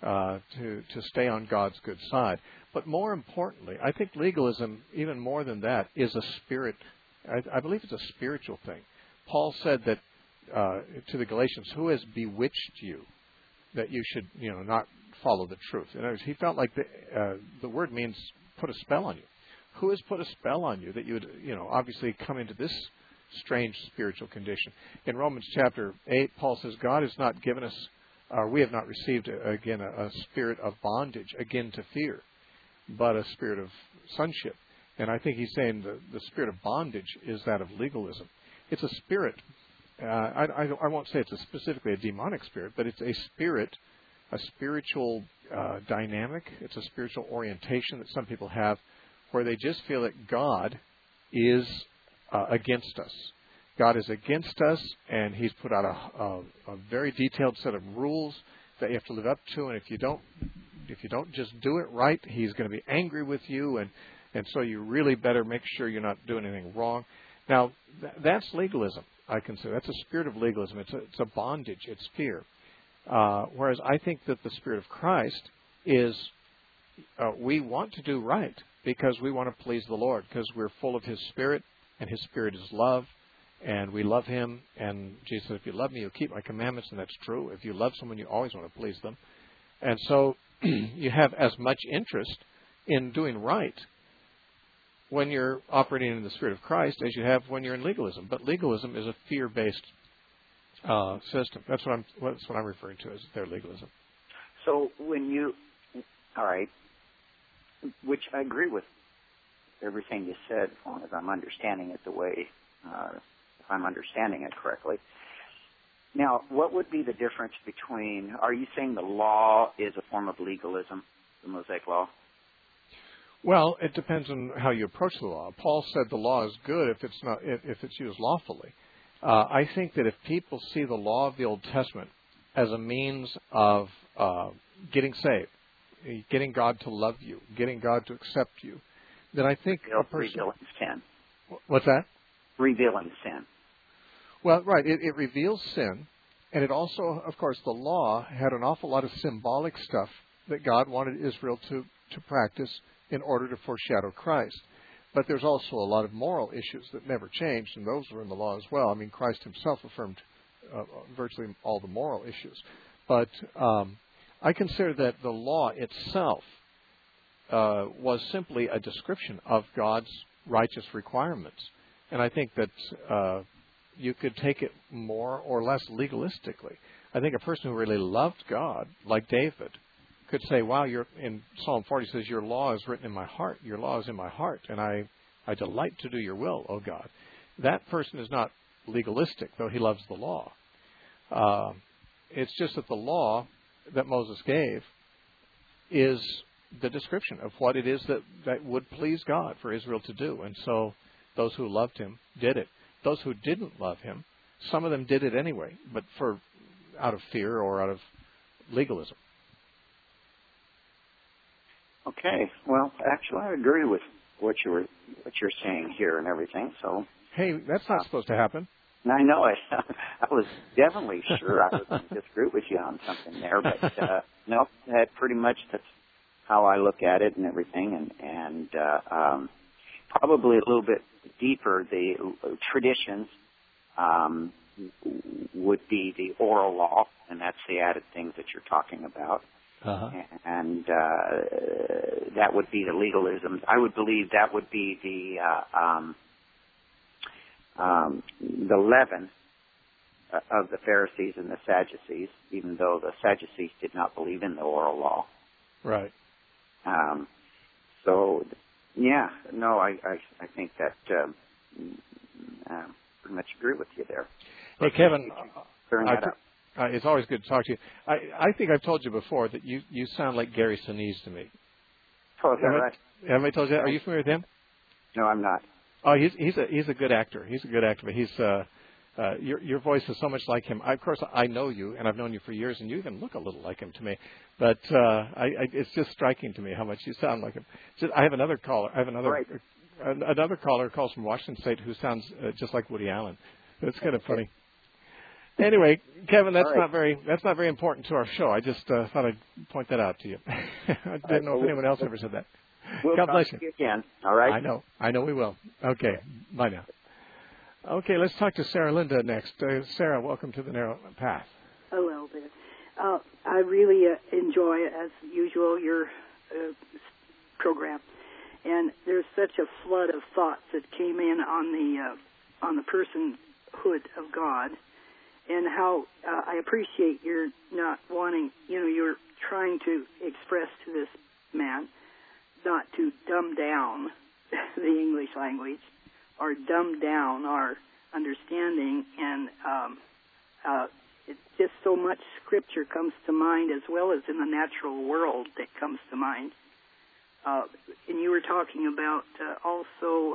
Speaker 1: to stay on God's good side. But more importantly, I think legalism, even more than that, is a spirit. I believe it's a spiritual thing. Paul said that to the Galatians, "Who has bewitched you that you should, not follow the truth?" In other words, he felt like the word means put a spell on you. Who has put a spell on you that you would, obviously come into this strange spiritual condition? In Romans chapter 8, Paul says, God has not given us, we have not received, again, a spirit of bondage, again, to fear, but a spirit of sonship. And I think he's saying the spirit of bondage is that of legalism. It's a spirit. I won't say it's specifically a demonic spirit, but it's a spirit, a spiritual dynamic. It's a spiritual orientation that some people have, where they just feel that God is against us. God is against us, and He's put out a very detailed set of rules that you have to live up to. And if you don't just do it right, He's going to be angry with you, and so you really better make sure you're not doing anything wrong. Now, that's legalism, I consider. That's a spirit of legalism. It's a bondage. It's fear. Whereas I think that the Spirit of Christ is, we want to do right because we want to please the Lord, because we're full of His Spirit, and His Spirit is love, and we love Him. And Jesus said, if you love me, you'll keep my commandments, and that's true. If you love someone, you always want to please them. And so you have as much interest in doing right when you're operating in the Spirit of Christ as you have when you're in legalism. But legalism is a fear-based system. That's what I'm referring to as their legalism.
Speaker 5: So all right, which I agree with everything you said, as long as I'm understanding it the way, if I'm understanding it correctly. Now, what would be the difference between, are you saying the law is a form of legalism, the Mosaic Law?
Speaker 1: Well, it depends on how you approach the law. Paul said the law is good if it's used lawfully. I think that if people see the law of the Old Testament as a means of getting saved, getting God to love you, getting God to accept you, then I think a person...
Speaker 5: Revealing sin.
Speaker 1: What's that?
Speaker 5: Revealing sin.
Speaker 1: Well, right. It reveals sin, and it also, of course, the law had an awful lot of symbolic stuff that God wanted Israel to practice in order to foreshadow Christ. But there's also a lot of moral issues that never changed, and those were in the law as well. I mean, Christ Himself affirmed virtually all the moral issues. But I consider that the law itself was simply a description of God's righteous requirements. And I think that you could take it more or less legalistically. I think a person who really loved God, like David, could say, wow, in Psalm 40 says, your law is written in my heart. Your law is in my heart, and I delight to do your will, O God. That person is not legalistic, though he loves the law. It's just that the law that Moses gave is the description of what it is that would please God for Israel to do. And so those who loved him did it. Those who didn't love him, some of them did it anyway, but out of fear or out of legalism.
Speaker 5: Okay. Well, actually, I agree with what you're saying here and everything. So.
Speaker 1: Hey, that's not supposed to happen.
Speaker 5: I know it. I was definitely sure I was going to disagree with you on something there, but no, that pretty much that's how I look at it and everything, and probably a little bit deeper. The traditions would be the oral law, and that's the added things that you're talking about.
Speaker 1: Uh-huh.
Speaker 5: And that would be the legalisms. I would believe that would be the leaven of the Pharisees and the Sadducees, even though the Sadducees did not believe in the oral law.
Speaker 1: Right.
Speaker 5: So, yeah, no, I think that pretty much agree with you there.
Speaker 1: Hey, Kevin,
Speaker 5: It's
Speaker 1: always good to talk to you. I think I've told you before that you sound like Gary Sinise to me.
Speaker 5: Oh, is that right?
Speaker 1: Have I told you that? Are you familiar with him?
Speaker 5: No, I'm not.
Speaker 1: Oh, he's a good actor. He's a good actor, but he's your voice is so much like him. Of course, I know you, and I've known you for years, and you even look a little like him to me. But it's just striking to me how much you sound like him. I have another caller. Another caller calls from Washington State who sounds just like Woody Allen. It's kind of funny. Anyway, Kevin, that's not very important to our show. I just thought I'd point that out to you. I didn't know if anyone else ever said that.
Speaker 5: We'll
Speaker 1: God bless you
Speaker 5: again. All right.
Speaker 1: I know we will. Okay. Bye now. Okay, let's talk to Sarah Linda next. Sarah, welcome to the Narrow Path.
Speaker 6: Hello there. I really enjoy, as usual, your program, and there's such a flood of thoughts that came in on the personhood of God, and how I appreciate your not wanting, you're trying to express to this man not to dumb down the English language or dumb down our understanding, and it's just so much scripture comes to mind, as well as in the natural world that comes to mind. And you were talking about also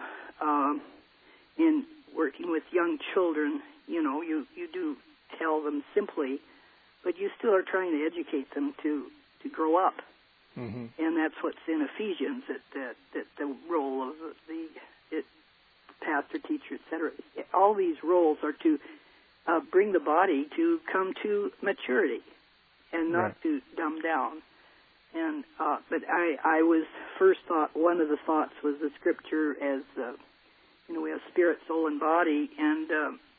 Speaker 6: in working with young children, you do tell them simply, but you still are trying to educate them to grow up. Mm-hmm. And that's what's in Ephesians, that the role of the pastor, teacher, etc. All these roles are to bring the body to come to maturity and not to dumb down. And but I was first thought, one of the thoughts was the scripture as we have spirit, soul, and body, and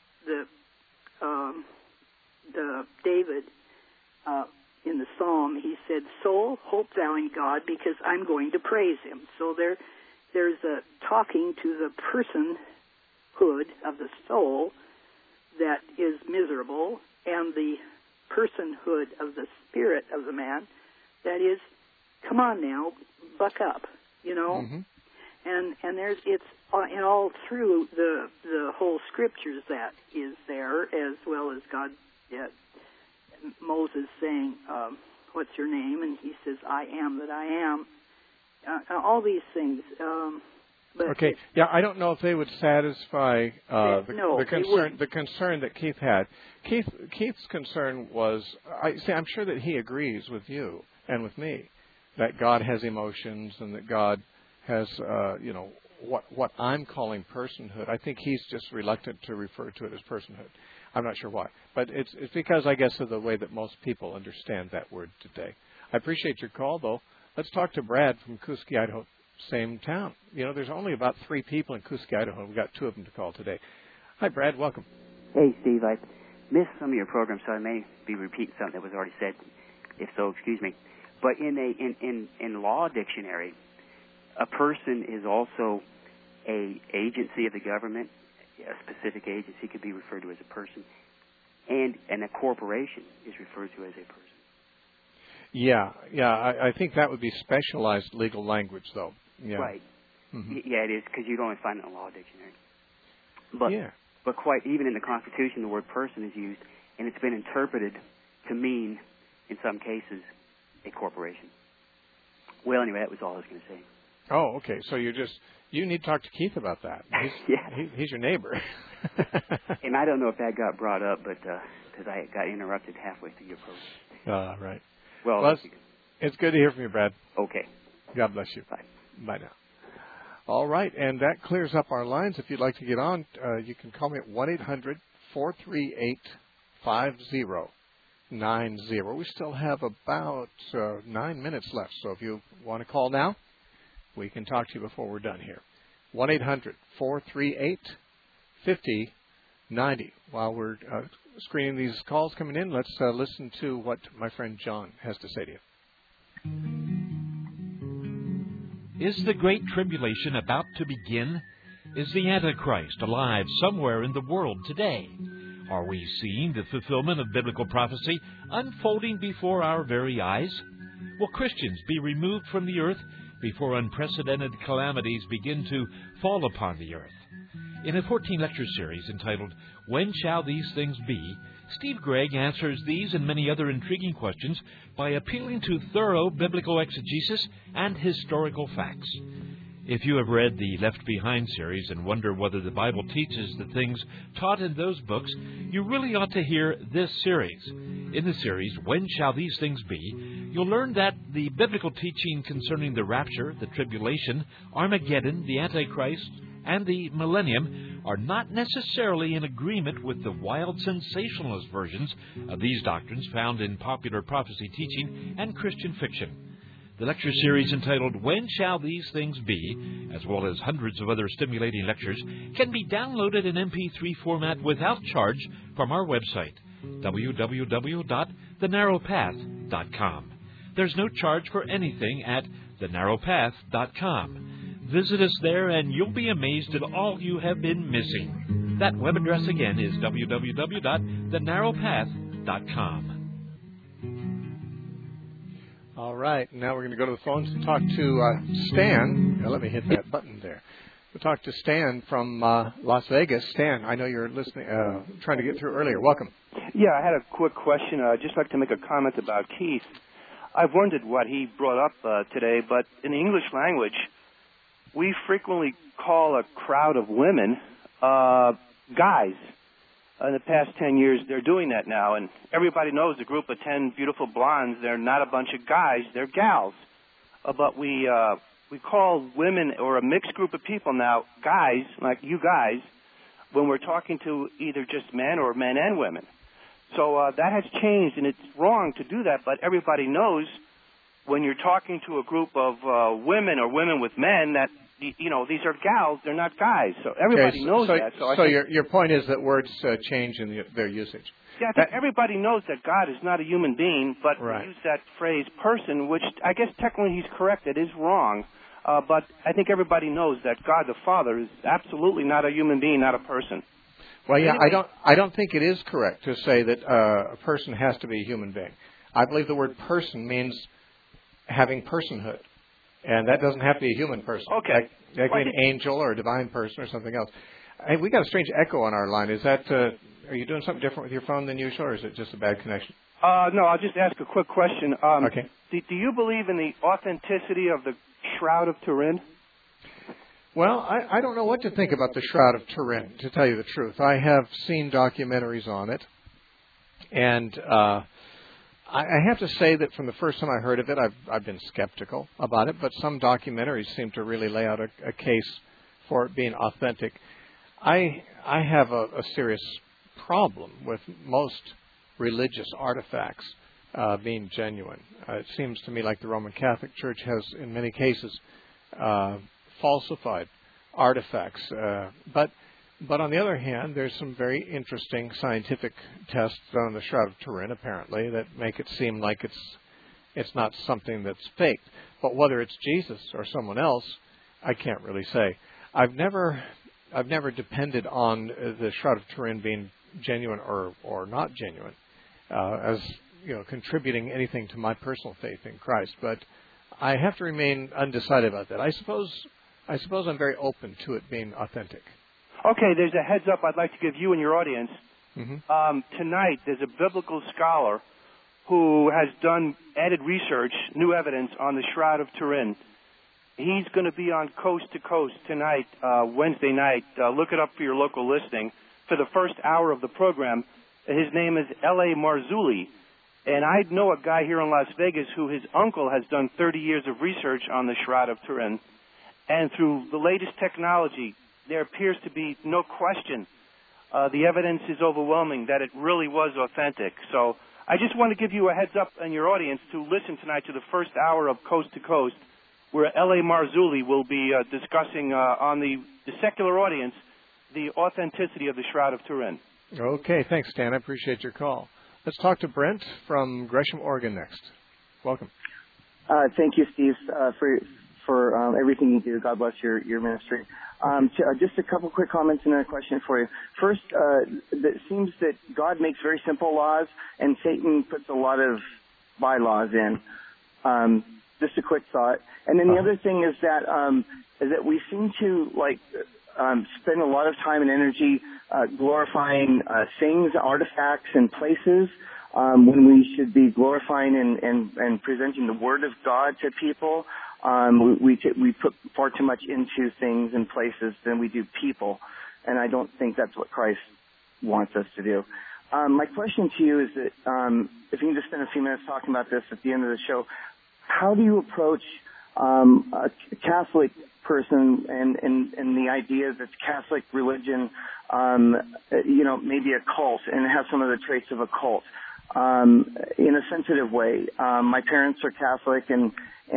Speaker 6: the David in the Psalm, he said, "Soul, hope thou in God, because I'm going to praise him." So there's a talking to the personhood of the soul that is miserable, and the personhood of the spirit of the man that is, come on now, buck up, Mm-hmm. And it's all through the whole scriptures that is there, as well as God, Moses saying, "What's your name?" And he says, "I am that I am." All these things.
Speaker 1: Okay. I don't know if they would satisfy the concern that Keith had. Keith's concern was, I'm sure that he agrees with you and with me that God has emotions and that God has, what I'm calling personhood. I think he's just reluctant to refer to it as personhood. I'm not sure why, but it's because, I guess, of the way that most people understand that word today. I appreciate your call, though. Let's talk to Brad from Kuski, Idaho. Same town. There's only about 3 people in Kuski, Idaho. We've got 2 of them to call today. Hi, Brad. Welcome.
Speaker 7: Hey, Steve. I missed some of your program, so I may be repeating something that was already said. If so, excuse me. But in law dictionary, a person is also a agency of the government. A specific agency could be referred to as a person, and a corporation is referred to as a person.
Speaker 1: Yeah. I think that would be specialized legal language, though. Yeah.
Speaker 7: Right.
Speaker 1: Mm-hmm.
Speaker 7: Yeah, it is, because you don't only find it in a law dictionary. But quite even in the Constitution, the word person is used, and it's been interpreted to mean in some cases, a corporation. Well, anyway, that was all I was going to say.
Speaker 1: Oh, okay. So you need to talk to Keith about that. He's your neighbor.
Speaker 7: And I don't know if that got brought up, but because I got interrupted halfway through your program.
Speaker 1: Right.
Speaker 7: Well,
Speaker 1: it's good to hear from you, Brad.
Speaker 7: Okay.
Speaker 1: God bless you.
Speaker 7: Bye.
Speaker 1: Bye now. All right, and that clears up our lines. If you'd like to get on, you can call me at 1-800-438-5090. We still have about 9 minutes left, so if you want to call now, we can talk to you before we're done here. 1-800-438-5090. While we're screening these calls coming in, let's listen to what my friend John has to say to you.
Speaker 8: Is the Great Tribulation about to begin? Is the Antichrist alive somewhere in the world today? Are we seeing the fulfillment of biblical prophecy unfolding before our very eyes? Will Christians be removed from the earth before unprecedented calamities begin to fall upon the earth? In a 14-lecture series entitled, When Shall These Things Be?, Steve Gregg answers these and many other intriguing questions by appealing to thorough biblical exegesis and historical facts. If you have read the Left Behind series and wonder whether the Bible teaches the things taught in those books, you really ought to hear this series. In the series, When Shall These Things Be?, you'll learn that the biblical teaching concerning the rapture, the tribulation, Armageddon, the Antichrist, and the millennium are not necessarily in agreement with the wild sensationalist versions of these doctrines found in popular prophecy teaching and Christian fiction. The lecture series entitled, When Shall These Things Be?, as well as hundreds of other stimulating lectures, can be downloaded in MP3 format without charge from our website, www.thenarrowpath.com. There's no charge for anything at thenarrowpath.com. Visit us there and you'll be amazed at all you have been missing. That web address again is www.thenarrowpath.com.
Speaker 1: All right, now we're going to go to the phones and talk to Stan. Now, let me hit that button there. We'll talk to Stan from Las Vegas. Stan, I know you're listening, trying to get through earlier. Welcome.
Speaker 9: Yeah, I had a quick question. I'd just like to make a comment about Keith. I've wondered what he brought up today, but in the English language, we frequently call a crowd of women guys. In the past 10 years, they're doing that now, and everybody knows the group of 10 beautiful blondes, they're not a bunch of guys, they're gals. But we call women or a mixed group of people now guys, like you guys, when we're talking to either just men or men and women. So that has changed, and it's wrong to do that, but everybody knows when you're talking to a group of women or women with men that, you know, these are gals, they're not guys. So everybody knows that.
Speaker 1: So your point is that words change in their usage.
Speaker 9: Yeah, I think everybody knows that God is not a human being, but
Speaker 1: right.
Speaker 9: We use that phrase person, which I guess technically he's correct. It is wrong. But I think everybody knows that God the Father is absolutely not a human being, not a person.
Speaker 1: Well, yeah, I don't think it is correct to say that a person has to be a human being. I believe the word person means having personhood. And that doesn't have to be a human person.
Speaker 9: Okay.
Speaker 1: That can be an angel or a divine person or something else. Hey, we got a strange echo on our line. Is that, are you doing something different with your phone than usual, or is it just a bad connection?
Speaker 9: No, I'll just ask a quick question.
Speaker 1: Okay.
Speaker 9: Do you believe in the authenticity of the Shroud of Turin?
Speaker 1: Well, I don't know what to think about the Shroud of Turin, to tell you the truth. I have seen documentaries on it, and I have to say that from the first time I heard of it, I've been skeptical about it, but some documentaries seem to really lay out a case for it being authentic. I have a serious problem with most religious artifacts being genuine. It seems to me like the Roman Catholic Church has, in many cases, falsified artifacts. But on the other hand, there's some very interesting scientific tests on the Shroud of Turin, apparently, that make it seem like it's not something that's faked. But whether it's Jesus or someone else, I can't really say. I've never depended on the Shroud of Turin being genuine or not genuine as contributing anything to my personal faith in Christ. But I have to remain undecided about that. I suppose I'm very open to it being authentic.
Speaker 9: Okay, there's a heads up I'd like to give you and your audience.
Speaker 1: Mm-hmm.
Speaker 9: Tonight, there's a biblical scholar who has done added research, new evidence on the Shroud of Turin. He's going to be on Coast to Coast tonight, Wednesday night. Look it up for your local listing for the first hour of the program. His name is L.A. Marzulli. And I know a guy here in Las Vegas who his uncle has done 30 years of research on the Shroud of Turin. And through the latest technology, there appears to be no question. The evidence is overwhelming that it really was authentic. So I just want to give you a heads up and your audience to listen tonight to the first hour of Coast to Coast, where L.A. Marzulli will be discussing on the secular audience the authenticity of the Shroud of Turin.
Speaker 1: Okay, thanks, Stan. I appreciate your call. Let's talk to Brent from Gresham, Oregon next. Welcome.
Speaker 10: Thank you, Steve, for everything you do. God bless your ministry. Just a couple quick comments and then a question for you. First, it seems that God makes very simple laws, and Satan puts a lot of bylaws in. Just a quick thought. And then the other thing is that we seem to spend a lot of time and energy glorifying things, artifacts, and places when we should be glorifying and presenting the Word of God to people. We put far too much into things and places than we do people, and I don't think that's what Christ wants us to do. My question to you is that if you can just spend a few minutes talking about this at the end of the show, how do you approach a Catholic person and the idea that Catholic religion, maybe a cult and have some of the traits of a cult in a sensitive way? My parents are Catholic, and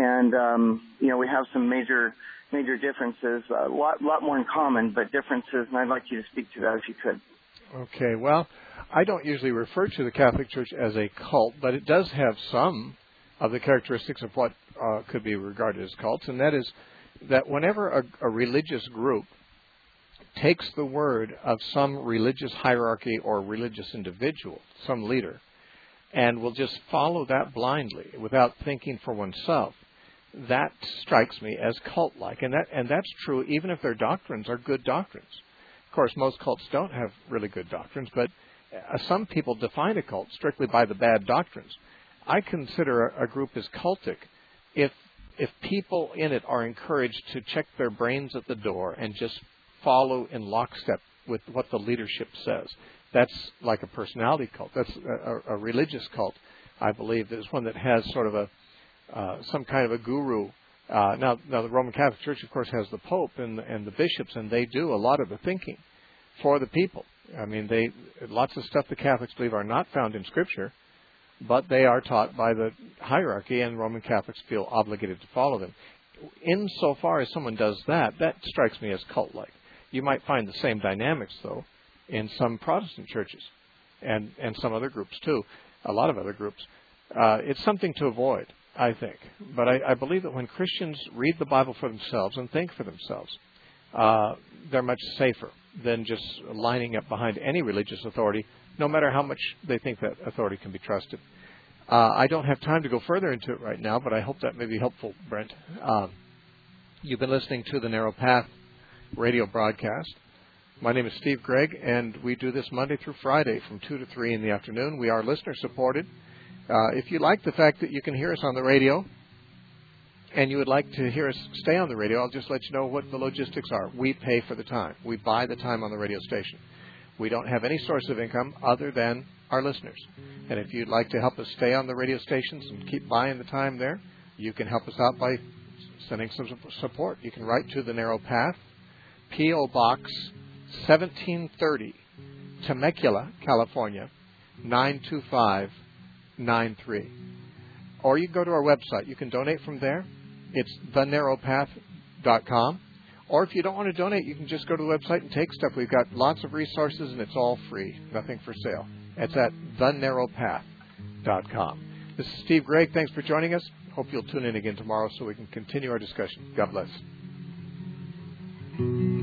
Speaker 10: we have some major differences, a lot more in common, but differences, and I'd like you to speak to that if you could.
Speaker 1: Okay, well, I don't usually refer to the Catholic Church as a cult, but it does have some of the characteristics of what could be regarded as cults, and that is that whenever a religious group takes the word of some religious hierarchy or religious individual, some leader, and will just follow that blindly without thinking for oneself, that strikes me as cult-like. And that's true even if their doctrines are good doctrines. Of course, most cults don't have really good doctrines, but some people define a cult strictly by the bad doctrines. I consider a group as cultic if people in it are encouraged to check their brains at the door and just follow in lockstep with what the leadership says. That's like a personality cult. That's a religious cult, I believe. Is one that has sort of some kind of a guru. Now the Roman Catholic Church, of course, has the Pope and the bishops, and they do a lot of the thinking for the people. I mean, lots of stuff the Catholics believe are not found in Scripture, but they are taught by the hierarchy, and Roman Catholics feel obligated to follow them. Insofar as someone does that, that strikes me as cult-like. You might find the same dynamics, though, in some Protestant churches and some other groups, too, a lot of other groups. It's something to avoid, I think. But I believe that when Christians read the Bible for themselves and think for themselves, they're much safer than just lining up behind any religious authority, no matter how much they think that authority can be trusted. I don't have time to go further into it right now, but I hope that may be helpful, Brent. You've been listening to the Narrow Path radio broadcast. My name is Steve Gregg, and we do this Monday through Friday from 2 to 3 in the afternoon. We are listener-supported. If you like the fact that you can hear us on the radio, and you would like to hear us stay on the radio, I'll just let you know what the logistics are. We pay for the time. We buy the time on the radio station. We don't have any source of income other than our listeners. And if you'd like to help us stay on the radio stations and keep buying the time there, you can help us out by sending some support. You can write to the Narrow Path, P.O. Box 1730, Temecula, California, 92593. Or you can go to our website. You can donate from there. It's thenarrowpath.com. Or if you don't want to donate, you can just go to the website and take stuff. We've got lots of resources, and it's all free. Nothing for sale. It's at thenarrowpath.com. This is Steve Gregg. Thanks for joining us. Hope you'll tune in again tomorrow so we can continue our discussion. God bless.